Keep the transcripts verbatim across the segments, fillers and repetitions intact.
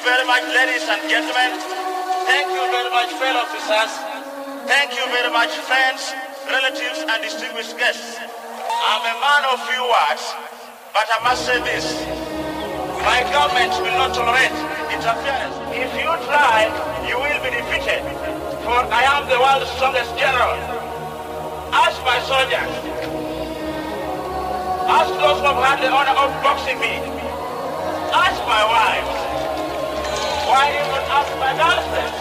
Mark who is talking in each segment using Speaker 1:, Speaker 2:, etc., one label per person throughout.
Speaker 1: very much, ladies and gentlemen. Thank you very much, fellow officers. Thank you very much, friends, relatives, and distinguished guests. I'm a man of few words, but I must say this. My government will not tolerate interference. If you try, you will be defeated. For I am the world's strongest general. Ask my soldiers. Ask those who have had the honor of boxing me. Ask my wife. Why even ask my girlfriend?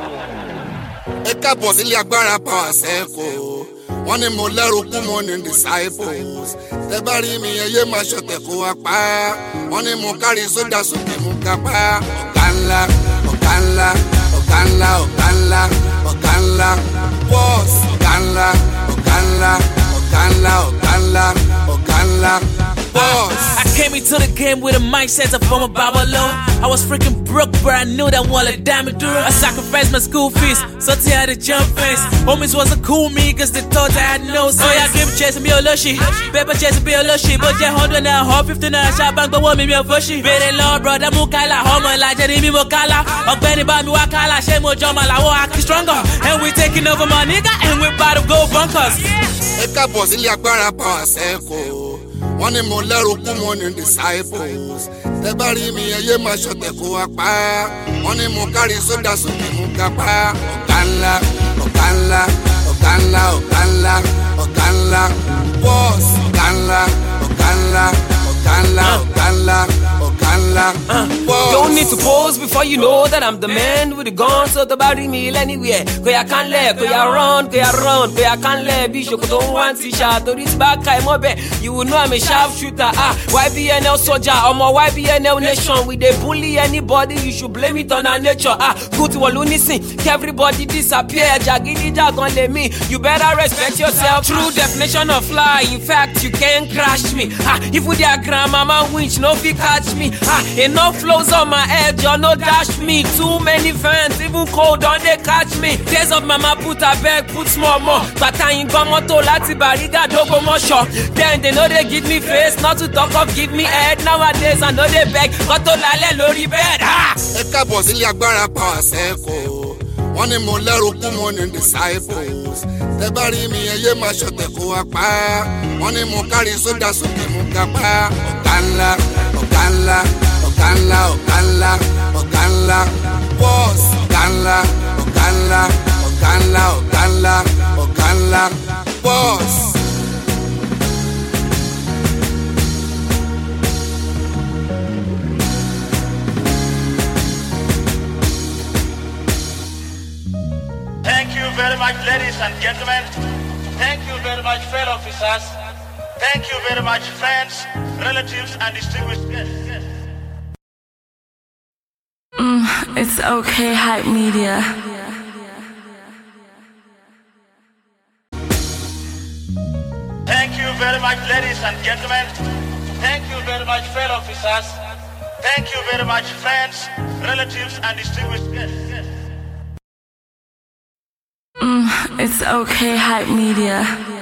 Speaker 2: Ẹ káàbọ̀ sílé agbára power circle. Wọ́n ní mo lẹ́rù kú mo ní disciples. Tẹ bá rí mi ẹyẹ máa ṣọ̀tẹ̀ kó wa pa. Wọ́n ní mo kárí sódà sókè mú kápá. Ọ̀gá ńlá, ọ̀gá ńlá, ọ̀gá ńlá, ọ̀gá ńlá, ọ̀gá ńlá. Boss, ọ̀gá ńlá, ọ̀gá ńlá, ọ̀gá ńlá, ọ̀gá ńlá, ọ̀gá ńlá. Boss.
Speaker 3: I came into the game with a mindset of former Babylon. I was freaking broke, but I knew that one like damn it, I sacrificed my school fees, so I had to jump fence. Homies wasn't cool me, cause they thought I had no sense. Oh yeah, give chasing me a lushy, paper chasing me a lushy, but yeah, hundred now, hot fifteen now, shot bank, but want me a bushy. Very low, brother, Mukala, homo, like Jenny Mokala, or Benny Bami Wakala, Shemo Joma, la Waki stronger, and we taking over my nigga, and we about to go bunkers.
Speaker 2: Ẹ káàbọ̀ sílé agbára power circle. Wọ́n ní mo lẹ́rù kú mo ní disciples. Tẹ bá rí mi ẹyẹ máa ṣọ̀tẹ̀ kó wa pa. Wọ́n ní mo kárí sódà sókè mú kápá. Ọ̀gá ńlá, ọ̀gá ńlá, ọ̀gá ńlá, ọ̀gá ńlá, ọ̀gá ńlá. Boss, ọ̀gá ńlá, ọ̀gá ńlá, ọ̀gá ńlá, ọ̀gá ńlá, ọ̀gá ńlá. Boss.
Speaker 4: Don't need to pose before you know that I'm the man with the gun, so the body meal anywhere. Go ya can't let, go ya run, go ya run, go ya can't let. Be sure don't want to shot to this back I mobe. You will know I'm a sharpshooter. Ah, Y B N L soldier, I'm a Y B N L nation. We they bully anybody, you should blame it on our nature. Ah, good to all listen, everybody disappear. Jagidi jagon let me. You better respect yourself. True definition of fly. In fact, you can't crash me. Ah, if we diagram, mama winch, no fi catch me. Ah, enough flows on my head, you no dash me. Too many fans, even cold on they catch me. Days of mama put a bag, put small more. But I ain't got moto lati bariga dogo more shop. Then they know they give me face, not to talk of give me head. Nowadays I know they beg, got to lale lori bed. Ah!
Speaker 2: Ẹ káàbọ̀ sílé agbára power circle. Wọ́n ní mo lẹ́rù kú mo ní disciples. Tẹ bá rí mi ẹyẹ máa ṣọ̀tẹ̀ kó wa pa. Wọ́n ní mo kárí sódà sókè mú kápá. Ọ̀gá ńlá, ọ̀gá ńlá, ọ̀gá ńlá, ọ̀gá ńlá, ọ̀gá ńlá. Boss, ọ̀gá ńlá, ọ̀gá ńlá, ọ̀gá ńlá, ọ̀gá ńlá, ọ̀gá ńlá. Boss.
Speaker 1: Thank you very much, ladies and gentlemen. Thank you very much, fellow officers. Thank you very much, friends, relatives, and distinguished guests.
Speaker 5: Mm, it's okay, hype media.
Speaker 1: Thank you very much, ladies and gentlemen. Thank you very much, fellow officers. Thank you very much, friends, relatives, and distinguished guests.
Speaker 5: Mm, it's okay, hype media.